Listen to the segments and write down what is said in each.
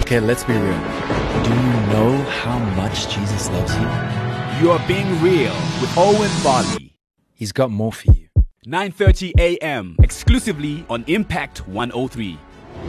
Okay, let's be real. Do you know how much Jesus loves you? You are being real with Owen Barley. He's got more for you. 9:30 a.m. exclusively on Impact 103.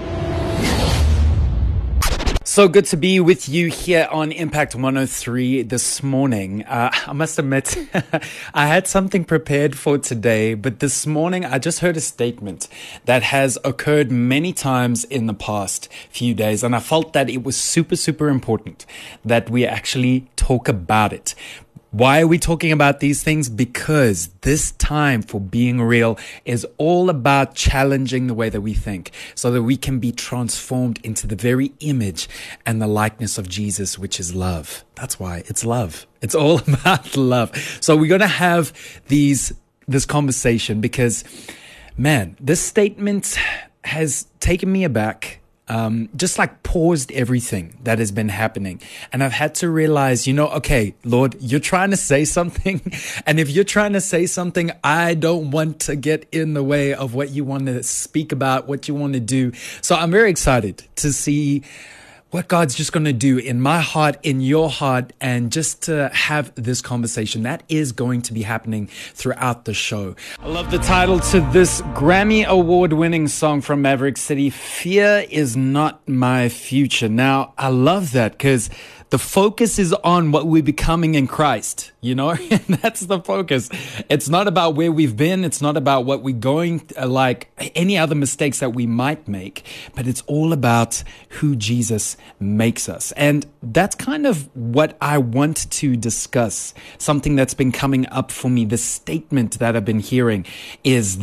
So good to be with you here on Impact 103 this morning. I must admit, I had something prepared for today, but this morning I just heard a statement that has occurred many times in the past few days, and I felt that it was super important that we actually talk about it. Why are we talking about these things? Because this time for being real is all about challenging the way that we think so that we can be transformed into the very image and the likeness of Jesus, which is love. That's why it's love. It's all about love. So we're going to have this conversation because, man, this statement has taken me aback. Just like paused everything that has been happening. And I've had to realize, okay, Lord, you're trying to say something. And if you're trying to say something, I don't want to get in the way of what you want to speak about, what you want to do. So I'm very excited to see what God's just going to do in my heart, in your heart, and just to have this conversation that is going to be happening throughout the show. I love the title to this Grammy award-winning song from Maverick City, Fear Is Not My Future. Now, I love that because the focus is on what we're becoming in Christ, and that's the focus. It's not about where we've been. It's not about what we're going, like any other mistakes that we might make, but it's all about who Jesus makes us. And that's kind of what I want to discuss. Something that's been coming up for me, the statement that I've been hearing is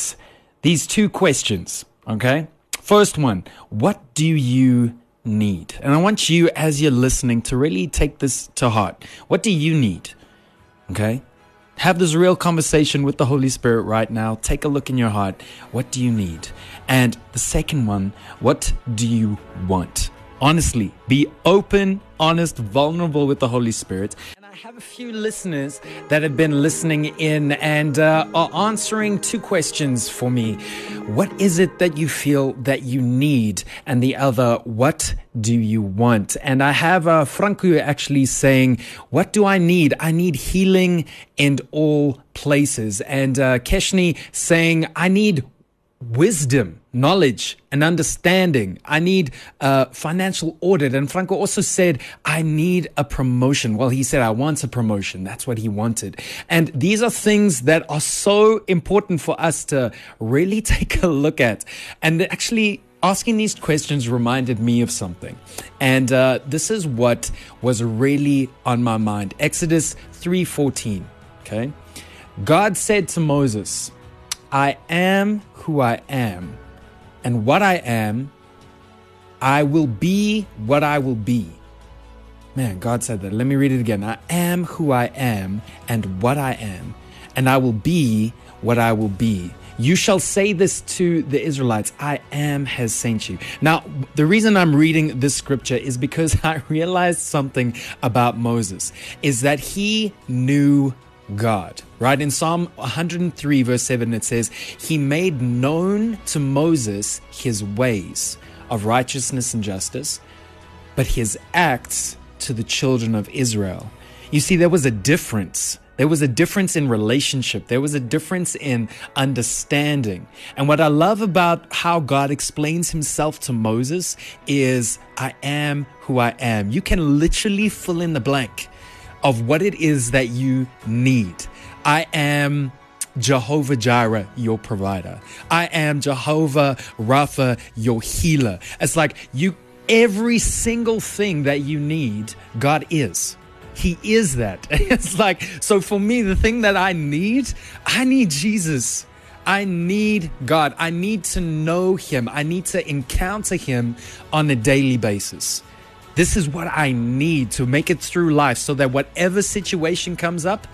these two questions, okay? First one, what do you need? And I want you, as you're listening, to really take this to heart. What do you need? Okay? Have this real conversation with the Holy Spirit right now. Take a look in your heart. What do you need? And the second one, what do you want? Honestly, be open, honest, vulnerable with the Holy Spirit. And I have a few listeners that have been listening in and are answering two questions for me. What is it that you feel that you need? And the other, what do you want? And I have Franco actually saying, what do I need? I need healing in all places. And Keshni saying, I need wisdom, knowledge, and understanding. I need financial audit. And Franco also said, I need a promotion. Well, he said, I want a promotion. That's what he wanted. And these are things that are so important for us to really take a look at. And actually, asking these questions reminded me of something. And this is what was really on my mind. Exodus 3:14. Okay. God said to Moses, I am who I am, and what I am, I will be what I will be. Man, God said that. Let me read it again. I am who I am, and what I am, and I will be what I will be. You shall say this to the Israelites, I am has sent you. Now, the reason I'm reading this scripture is because I realized something about Moses, is that he knew God, right? In Psalm 103 verse 7, it says, he made known to Moses his ways of righteousness and justice, but his acts to the children of Israel. You see, there was a difference. There was a difference in relationship. There was a difference in understanding. And what I love about how God explains himself to Moses is, I am who I am. You can literally fill in the blank of what it is that you need. I am Jehovah Jireh, your provider. I am Jehovah Rapha, your healer. It's like every single thing that you need, God is. He is that. It's like, so for me, the thing that I need Jesus. I need God. I need to know him. I need to encounter him on a daily basis. This is what I need to make it through life so that whatever situation comes up,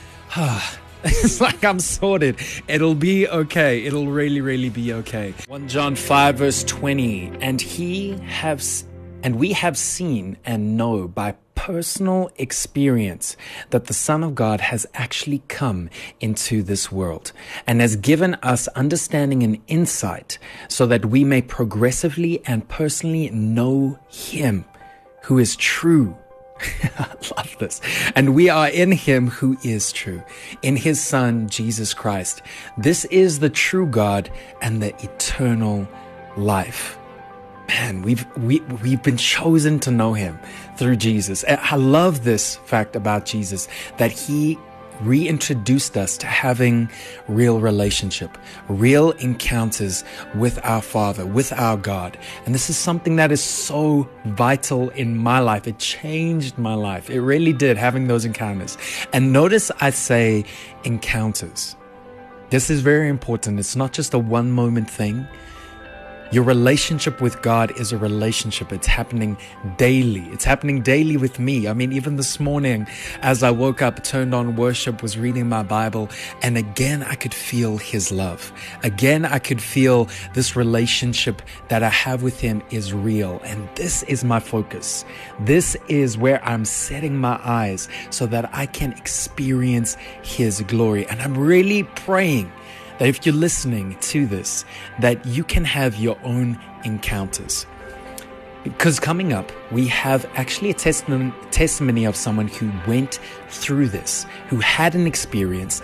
it's like I'm sorted. It'll be okay. It'll really, really be okay. 1 John 5 verse 20, and we have seen and know by personal experience that the Son of God has actually come into this world and has given us understanding and insight so that we may progressively and personally know Him who is true. I love this. And we are in Him who is true, in His Son, Jesus Christ. This is the true God and the eternal life. Man, we've been chosen to know Him through Jesus. I love this fact about Jesus, that He reintroduced us to having real relationship, real encounters with our Father, with our God. And this is something that is so vital in my life. It changed my life. It really did, having those encounters. And notice I say encounters. This is very important. It's not just a one moment thing. Your relationship with God is a relationship. It's happening daily. It's happening daily with me. I mean, even this morning, as I woke up, turned on worship, was reading my Bible, and again, I could feel His love. Again, I could feel this relationship that I have with Him is real. And this is my focus. This is where I'm setting my eyes so that I can experience His glory. And I'm really praying that if you're listening to this, that you can have your own encounters. Because coming up, we have actually a testimony of someone who went through this, who had an experience.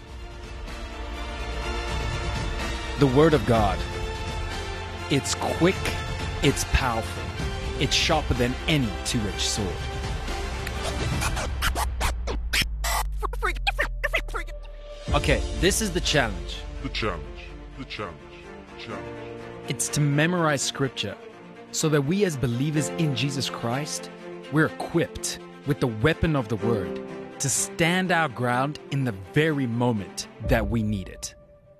The Word of God. It's quick, it's powerful, it's sharper than any two-edged sword. Okay, this is the challenge. The challenge. It's to memorize scripture so that we as believers in Jesus Christ, we're equipped with the weapon of the word to stand our ground in the very moment that we need it.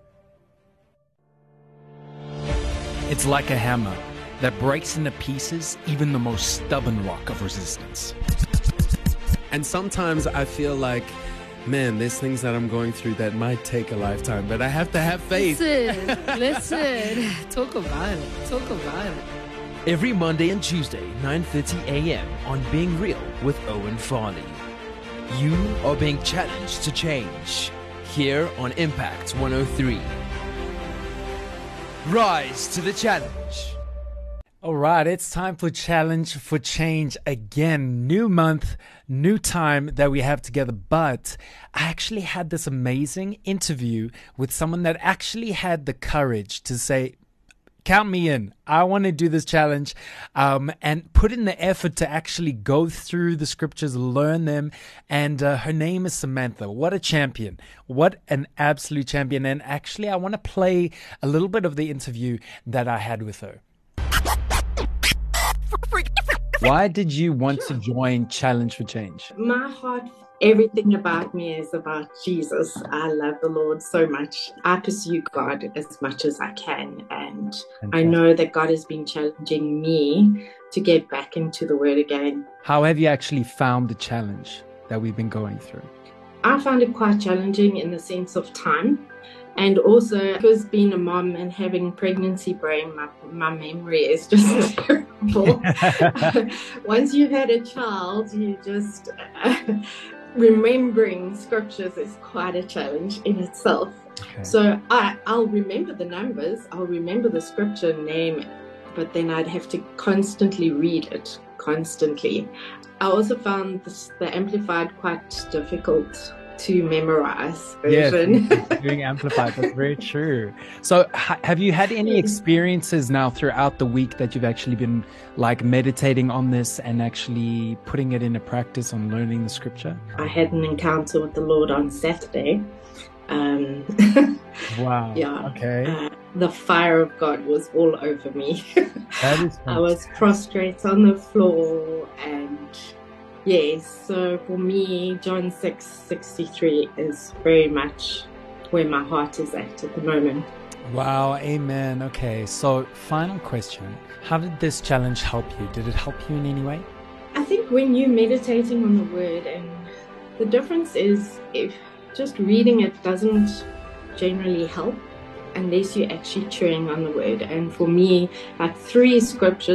It's like a hammer that breaks into pieces even the most stubborn rock of resistance. And sometimes I feel like, man, there's things that I'm going through that might take a lifetime, but I have to have faith. Listen. Talk about it. Every Monday and Tuesday, 9:30 a.m. on Being Real with Owen Farley. You are being challenged to change here on Impact 103. Rise to the challenge. All right, it's time for Challenge for Change again. New month, new time that we have together. But I actually had this amazing interview with someone that actually had the courage to say, count me in. I want to do this challenge, and put in the effort to actually go through the scriptures, learn them. And her name is Samantha. What a champion. What an absolute champion. And actually, I want to play a little bit of the interview that I had with her. Why did you want to join Challenge for Change? My heart, everything about me is about Jesus. I love the Lord so much. I pursue God as much as I can. And I know that God has been challenging me to get back into the Word again. How have you actually found the challenge that we've been going through? I found it quite challenging in the sense of time. And also, because being a mom and having pregnancy brain, my memory is just terrible. Once you've had a child, you just remembering scriptures is quite a challenge in itself. Okay. So I'll remember the numbers, I'll remember the scripture name, but then I'd have to constantly read it, constantly. I also found the Amplified quite difficult to memorize version. Yes, doing Amplified, that's very true. So have you had any experiences now throughout the week that you've actually been like meditating on this and actually putting it into practice on learning the scripture? I had an encounter with the Lord on Saturday. Wow. Yeah. Okay. The fire of God was all over me. That is I was prostrate on the floor, and yes, so for me, John 6:63 is very much where my heart is at the moment. Wow, amen. Okay, so final question. How did this challenge help you? Did it help you in any way? I think when you're meditating on the Word, and the difference is if just reading it doesn't generally help unless you're actually chewing on the Word. And for me, like 3 scriptures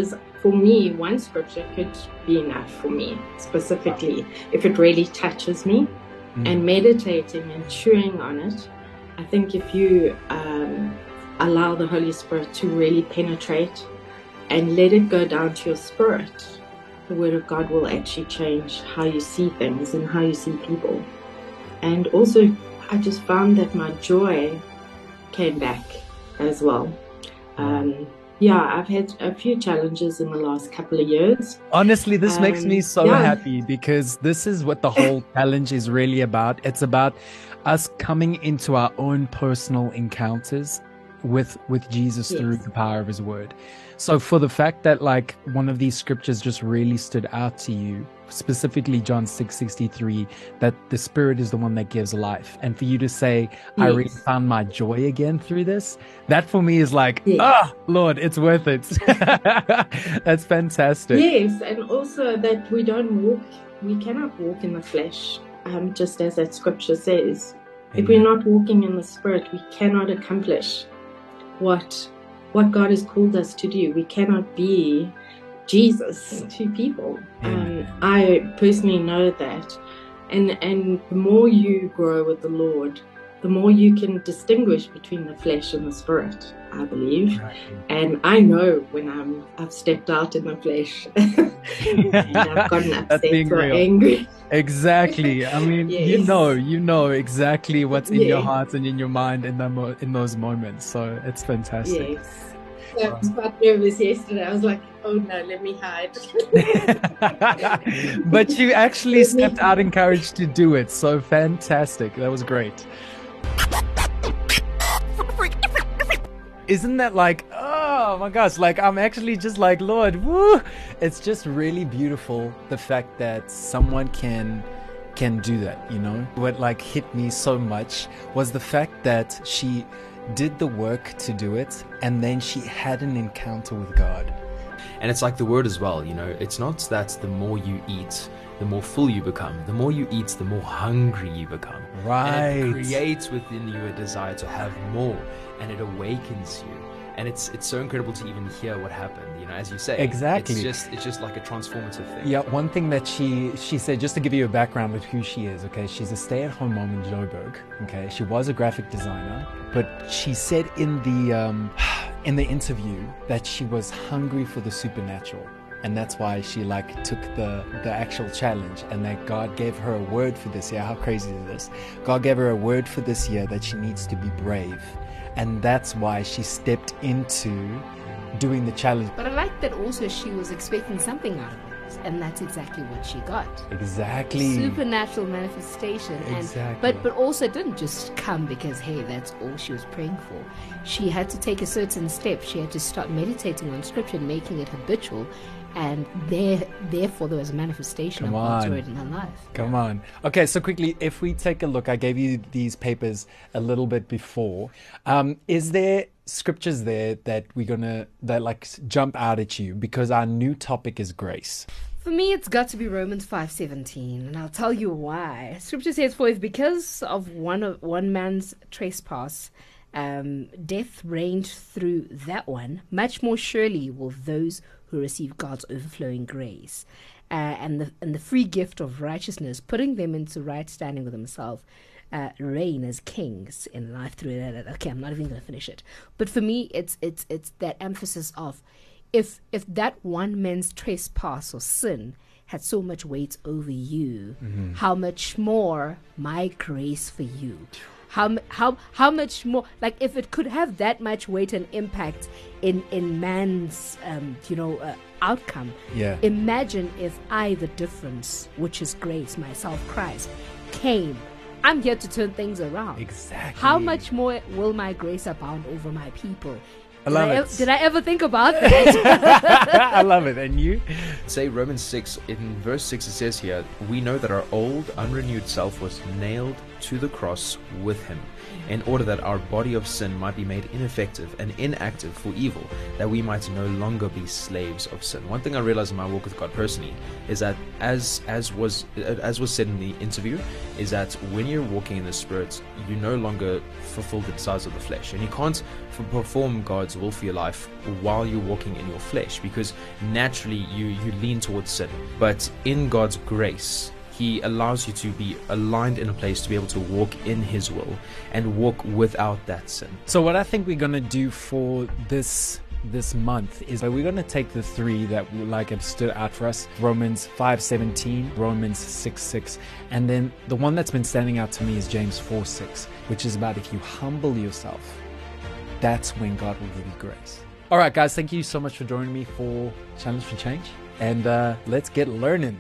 for me, one scripture could be enough for me, specifically, if it really touches me. And meditating and chewing on it, I think if you allow the Holy Spirit to really penetrate and let it go down to your spirit, the Word of God will actually change how you see things and how you see people. And also, I just found that my joy came back as well. I've had a few challenges in the last couple of years. Honestly, this makes me so happy, because this is what the whole challenge is really about. It's about us coming into our own personal encounters with Jesus through the power of his word. So for the fact that like one of these scriptures just really stood out to you, specifically John 6:63, that the Spirit is the one that gives life, and for you to say, I really found my joy again through this, that for me is like, Lord, it's worth it. That's fantastic. Yes, and also that we cannot walk in the flesh, just as that scripture says. If we're not walking in the Spirit, we cannot accomplish what God has called us to do. We cannot be Jesus to people. I personally know that. And the more you grow with the Lord, the more you can distinguish between the flesh and the spirit, I believe. And I know when I've stepped out in the flesh and I've gotten upset or angry. Exactly. I mean, you know exactly what's in your heart and in your mind in those moments. So it's fantastic. Yes. I was quite nervous yesterday. I was like, oh no, let me hide. But you actually stepped out in courage to do it. So fantastic. That was great. Isn't that like, oh my gosh, like I'm actually just like, Lord, woo. It's just really beautiful, the fact that someone can do that, you know? What like hit me so much was the fact that she did the work to do it, and then she had an encounter with God. And it's like the word as well, you know, it's not that the more you eat, the more full you become. The more you eat, the more hungry you become. Right. And it creates within you a desire to have more, and it awakens you. And it's so incredible to even hear what happened, you know, as you say. Exactly. It's just like a transformative thing. Yeah, one thing that she said, just to give you a background with who she is, okay, she's a stay-at-home mom in Joburg, okay? She was a graphic designer, but she said in the interview that she was hungry for the supernatural. And that's why she like took the actual challenge, and that God gave her a word for this year. How crazy is this? God gave her a word for this year that she needs to be brave. And that's why she stepped into doing the challenge. But I like that also she was expecting something out of it, and that's exactly what she got. Exactly. Supernatural manifestation. Exactly. But also it didn't just come because, hey, that's all she was praying for. She had to take a certain step. She had to start meditating on scripture and making it habitual. And therefore there was a manifestation of God's word in her life. Come on. Okay, so quickly, if we take a look, I gave you these papers a little bit before. Is there scriptures there that like jump out at you? Because our new topic is grace. For me, it's got to be Romans 5:17, and I'll tell you why. Scripture says, "For if because of one man's trespass, death reigned through that one, much more surely will those who receive God's overflowing grace and the free gift of righteousness, putting them into right standing with himself, reign as kings in life through that." Okay, I'm not even going to finish it. But for me, it's that emphasis of if that one man's trespass or sin had so much weight over you, how much more my grace for you. How much more, like if it could have that much weight and impact in man's outcome. Yeah. Imagine if I, the difference, which is grace, myself, Christ, came. I'm here to turn things around. Exactly. How much more will my grace abound over my people? I love it. Did I ever think about that? I love it. And you? Say Romans 6, in verse 6 it says here, "We know that our old, unrenewed self was nailed to the cross with him, in order that our body of sin might be made ineffective and inactive for evil, that we might no longer be slaves of sin. One thing I realized in my walk with God personally is that, as was said in the interview, is that when you're walking in the Spirit, you no longer fulfill the desires of the flesh, and you can't perform God's will for your life while you're walking in your flesh, because naturally you lean towards sin. But in God's grace, he allows you to be aligned in a place to be able to walk in his will and walk without that sin. So what I think we're going to do for this month is that we're going to take the three that have stood out for us: Romans 5:17, Romans 6:6, and then the one that's been standing out to me is James 4:6, which is about if you humble yourself, that's when God will give you grace. All right, guys, thank you so much for joining me for Challenge for Change, and let's get learning.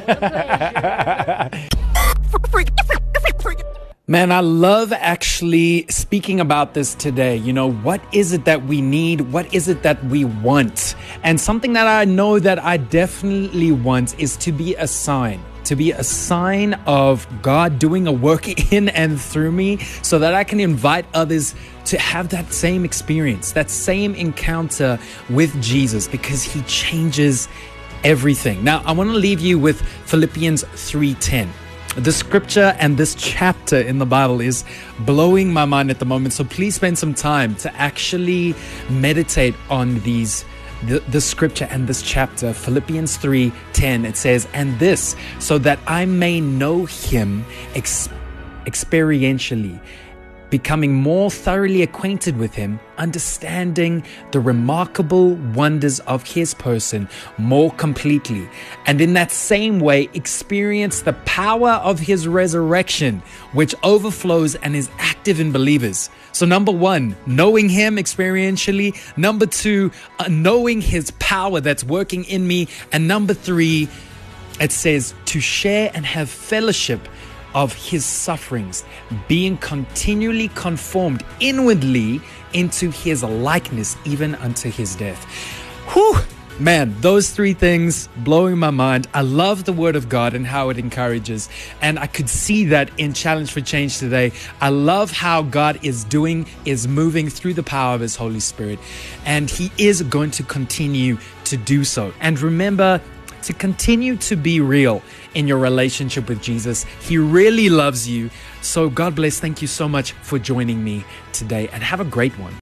Man, I love actually speaking about this today. You know, what is it that we need? What is it that we want? And something that I know that I definitely want is to be a sign of God doing a work in and through me, so that I can invite others to have that same experience, that same encounter with Jesus, because he changes everything. Now, I want to leave you with Philippians 3:10. The scripture and this chapter in the Bible is blowing my mind at the moment. So please spend some time to actually meditate on the scripture and this chapter. Philippians 3:10, it says, "And this, so that I may know him experientially, becoming more thoroughly acquainted with him, understanding the remarkable wonders of his person more completely, and in that same way experience the power of his resurrection, which overflows and is active in believers." So number one, knowing him experientially. Number two, knowing his power that's working in me. And number three, it says to share and have fellowship of his sufferings, being continually conformed inwardly into his likeness, even unto his death. Whew! Man, those three things blowing my mind. I love the word of God and how it encourages. And I could see that in Challenge for Change today. I love how God is moving through the power of his Holy Spirit. And he is going to continue to do so. And remember to continue to be real in your relationship with Jesus. He really loves you. So God bless. Thank you so much for joining me today, and have a great one.